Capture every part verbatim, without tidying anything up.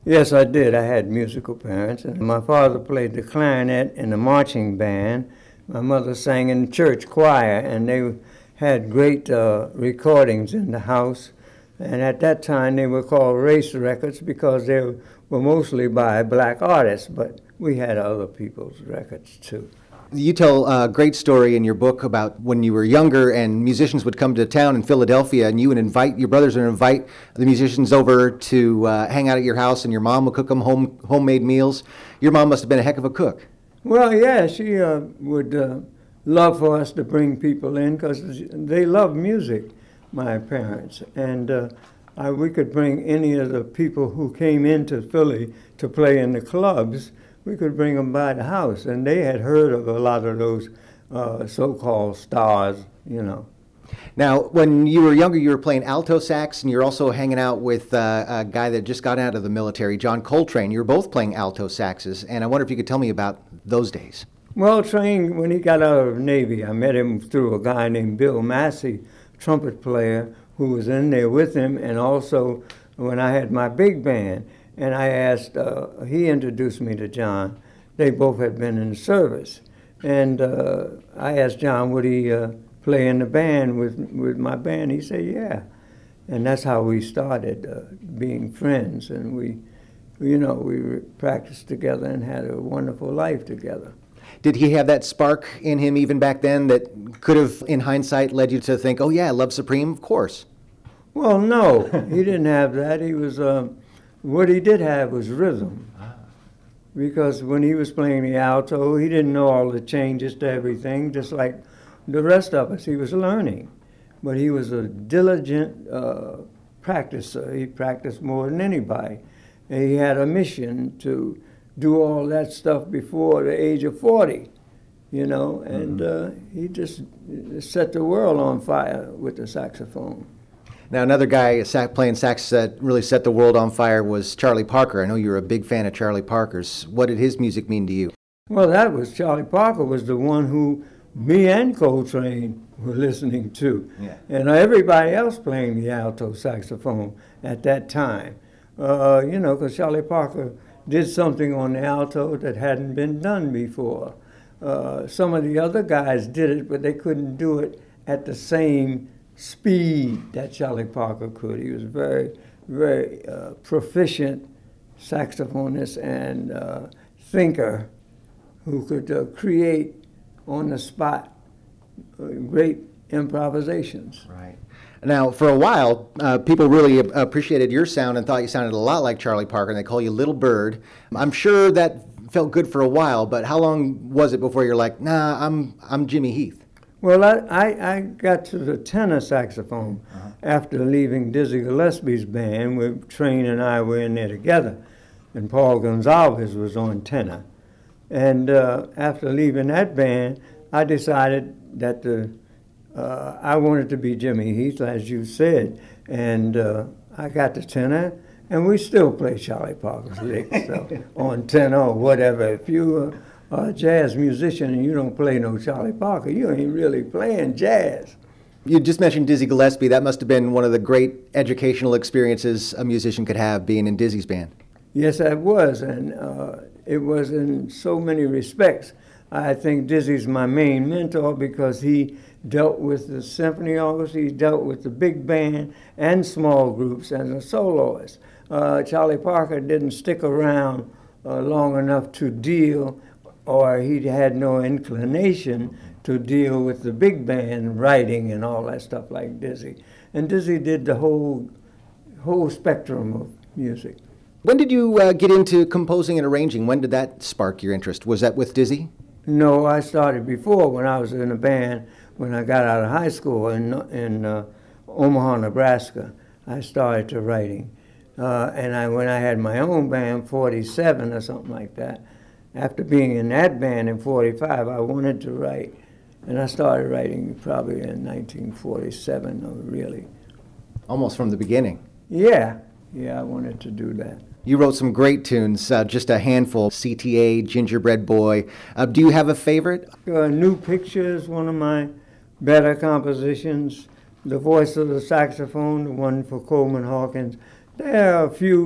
Yes, I did. I had musical parents. And my father played the clarinet in the marching band. My mother sang in the church choir, and they had great uh, recordings in the house. And at that time, they were called race records because they were mostly by black artists, but we had other people's records too. You tell a great story in your book about when you were younger and musicians would come to town in Philadelphia, and you would invite, your brothers would invite the musicians over to uh, hang out at your house, and your mom would cook them home, homemade meals. Your mom must have been a heck of a cook. Well, yeah, she uh, would uh, love for us to bring people in because they love music, my parents. And uh, I, we could bring any of the people who came into Philly to play in the clubs. We could bring them by the house, and they had heard of a lot of those uh, so-called stars, you know. Now, when you were younger, you were playing alto sax, and you're also hanging out with uh, a guy that just got out of the military, John Coltrane. You were both playing alto saxes, and I wonder if you could tell me about those days. Well, Train, when he got out of the Navy, I met him through a guy named Bill Massey, trumpet player, who was in there with him, and also when I had my big band. And I asked, uh, he introduced me to John. They both had been in the service. And uh, I asked John, would he uh, play in the band with, with my band? He said, yeah. And that's how we started uh, being friends. And we, you know, we practiced together and had a wonderful life together. Did he have that spark in him even back then that could have, in hindsight, led you to think, oh yeah, Love Supreme, of course? Well, no, he didn't have that. He was... Uh, What he did have was rhythm, because when he was playing the alto, he didn't know all the changes to everything, just like the rest of us. He was learning, but he was a diligent uh, practicer. He practiced more than anybody. And he had a mission to do all that stuff before the age of forty, you know, and uh, he just set the world on fire with the saxophone. Now, another guy playing sax that really set the world on fire was Charlie Parker. I know you were a big fan of Charlie Parker's. What did his music mean to you? Well, that was, Charlie Parker was the one who me and Coltrane were listening to. Yeah. And everybody else playing the alto saxophone at that time. Uh, you know, because Charlie Parker did something on the alto that hadn't been done before. Uh, some of the other guys did it, but they couldn't do it at the same speed that Charlie Parker could. He was very, very uh, proficient saxophonist and uh, thinker who could uh, create on the spot uh, great improvisations. Right. Now, for a while, uh, people really appreciated your sound and thought you sounded a lot like Charlie Parker, and they call you Little Bird. I'm sure that felt good for a while, but how long was it before you're like, nah, I'm I'm Jimmy Heath? Well, I, I, I got to the tenor saxophone uh-huh. after leaving Dizzy Gillespie's band, where Train and I were in there together, and Paul Gonsalves was on tenor. And uh, after leaving that band, I decided that the, uh, I wanted to be Jimmy Heath, as you said, and uh, I got the tenor, and we still play Charlie Parker's licks so, on tenor or whatever. If you uh, a jazz musician and you don't play no Charlie Parker, you ain't really playing jazz. You just mentioned Dizzy Gillespie. That must have been one of the great educational experiences a musician could have, being in Dizzy's band. Yes, it was, and uh, it was in so many respects. I think Dizzy's my main mentor because he dealt with the symphony orchestra, he dealt with the big band and small groups as a soloist. Uh, Charlie Parker didn't stick around uh, long enough to deal, or he had no inclination to deal with the big band writing and all that stuff like Dizzy. And Dizzy did the whole whole spectrum of music. When did you uh, get into composing and arranging? When did that spark your interest? Was that with Dizzy? No, I started before when I was in a band when I got out of high school in, in uh, Omaha, Nebraska. I started to writing. Uh, and I, when I had my own band, forty-seven or something like that, after being in that band in forty-five, I wanted to write. And I started writing probably in nineteen forty-seven, really. Almost from the beginning. Yeah, yeah, I wanted to do that. You wrote some great tunes, uh, just a handful. C T A, Gingerbread Boy. Uh, do you have a favorite? Uh, New Picture is one of my better compositions. The Voice of the Saxophone, the one for Coleman Hawkins. There are a few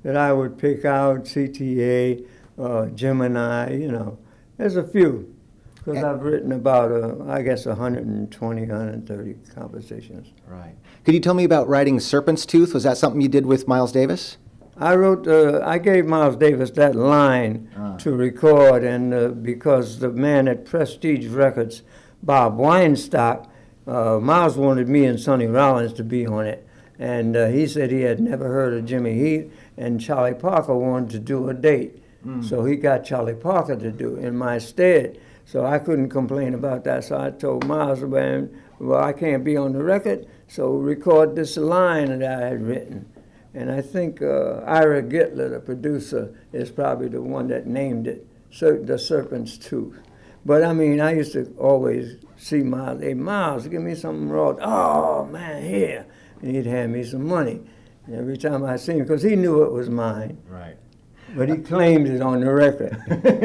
that I would pick out, C T A, uh, Gemini, you know. There's a few, because I've written about, uh, I guess, one hundred twenty, one hundred thirty compositions. Right. Could you tell me about writing Serpent's Tooth? Was that something you did with Miles Davis? I wrote, uh, I gave Miles Davis that line ah. to record, and uh, because the man at Prestige Records, Bob Weinstock, uh, Miles wanted me and Sonny Rollins to be on it, and uh, he said he had never heard of Jimmy Heath, and Charlie Parker wanted to do a date, mm. so he got Charlie Parker to do it in my stead, so I couldn't complain about that, so I told Miles, well, I can't be on the record, so record this line that I had written. And I think uh, Ira Gittler, the producer, is probably the one that named it The Serpent's Tooth. But I mean, I used to always see Miles, hey, Miles, give me something raw. Oh, man, here. And he'd hand me some money every time I see him, because he knew it was mine. Right. But he claimed it on the record.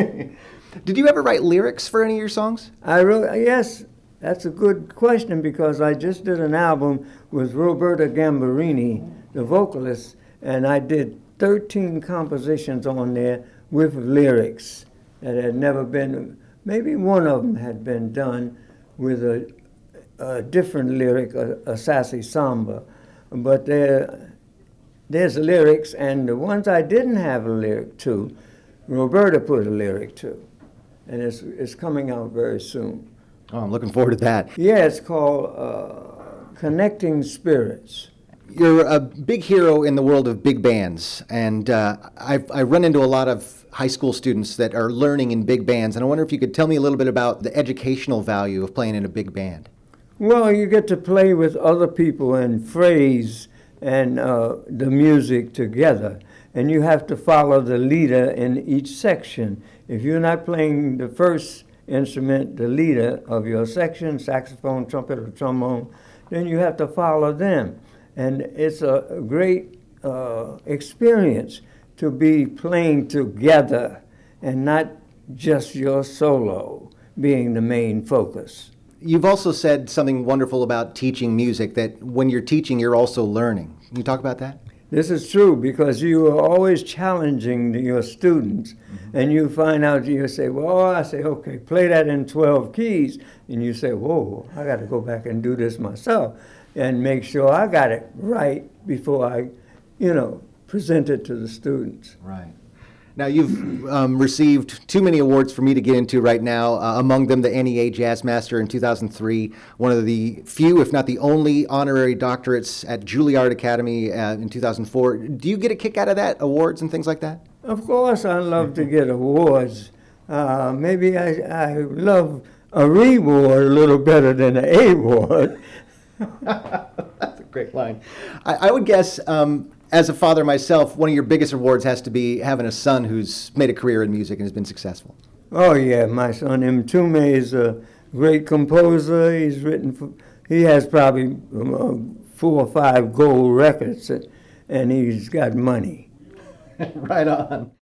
Did you ever write lyrics for any of your songs? I wrote, yes, that's a good question, because I just did an album with Roberta Gambarini, the vocalist, and I did thirteen compositions on there with lyrics that had never been, maybe one of them had been done with a, a different lyric, a, a sassy samba, but there, there's lyrics, and the ones I didn't have a lyric to, Roberta put a lyric to, and it's, it's coming out very soon. Oh, I'm looking forward to that. Yeah, it's called uh, Connecting Spirits. You're a big hero in the world of big bands, and uh, I've, I run into a lot of high school students that are learning in big bands, and I wonder if you could tell me a little bit about the educational value of playing in a big band. Well, you get to play with other people and phrase and uh, the music together, and you have to follow the leader in each section. If you're not playing the first instrument, the leader of your section, saxophone, trumpet, or trombone, then you have to follow them. And it's a great uh, experience to be playing together and not just your solo being the main focus. You've also said something wonderful about teaching music, that when you're teaching, you're also learning. Can you talk about that? This is true, because you are always challenging your students, mm-hmm. and you find out, you say, well, I say, okay, play that in twelve keys, and you say, whoa, I got to go back and do this myself and make sure I got it right before I, you know, present it to the students. Right. Now, you've um, received too many awards for me to get into right now, uh, among them the N E A Jazz Master in two thousand three, one of the few, if not the only, honorary doctorates at Juilliard Academy uh, in two thousand four. Do you get a kick out of that, awards and things like that? Of course I love to get awards. Uh, maybe I, I love a reward a little better than an A-ward. That's a great line. I, I would guess, um, as a father myself, one of your biggest rewards has to be having a son who's made a career in music and has been successful. Oh yeah, my son Mtume is a great composer. He's written for, he has probably uh, four or five gold records, and he's got money. Right on.